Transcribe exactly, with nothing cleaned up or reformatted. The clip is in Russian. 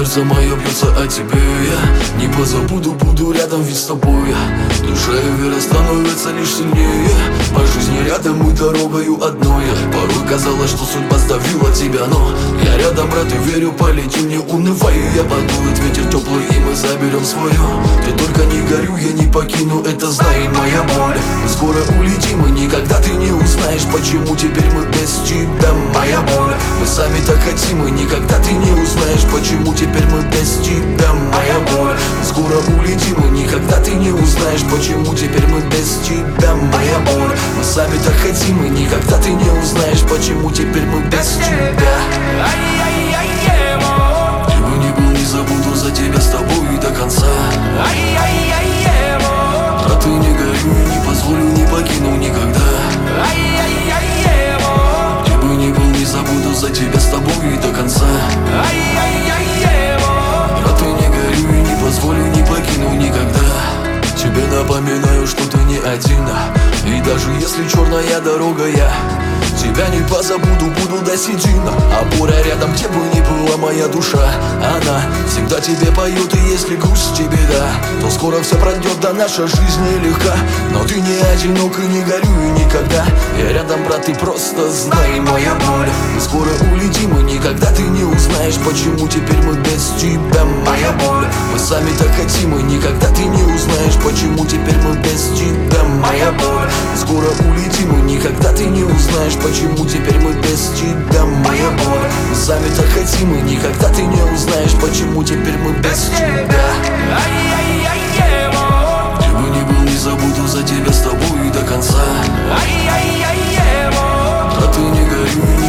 Сердце мое бьется о тебе, я не позабуду, буду рядом, ведь с тобой я. Душа и вера становятся лишь сильнее. По жизни рядом и дорогою одной. Порой казалось, что судьба сдавила тебя, но я рядом, брат, и верю, полетим, не унывай. Я подует ветер теплый, и мы заберем свое. Ты только не горю, я не покину, это знает моя боль. Мы скоро улетим, и никогда ты не узнаешь, почему теперь мы без тебя, моя боль. Мы сами так хотим, и никогда ты не узнаешь, почему теперь мы без тебя, моя боль. Мы скоро улетим, и никогда ты не узнаешь, почему теперь мы без тебя, моя боль. Мы сами так хотим, и никогда ты не узнаешь, почему теперь мы без тебя. Где бы ни был, не забуду за тебя, с тобой до конца. А ты не горю и не позволю, не покину никогда. Где бы ни был, не забуду за тебя, с тобой до конца. А ты не горю и не позволю, не покину никогда. Тебе напоминаю, что ты не один. И даже если черная дорога, я тебя не позабуду, буду до седина. Опора рядом, где бы ни была моя душа. Она всегда тебе поет, и если грусть тебе, да, то скоро все пройдет, да наша жизнь нелегка. Но ты не одинок и не горю и никогда. Я рядом, брат, ты просто знай, моя боль. Мы скоро улетим, и никогда ты не узнаешь, почему теперь мы без тебя, моя боль. Мы сами так хотим, и никогда ты не узнаешь, почему теперь мы без тебя, моя боль. Мы скоро улетим, и никогда ты не узнаешь, почему теперь мы без тебя, моя боль. Мы сами так хотим, и никогда ты не узнаешь, почему теперь мы без тебя. Где бы ни был, не забуду за тебя, с тобой до конца. А ты не горюй,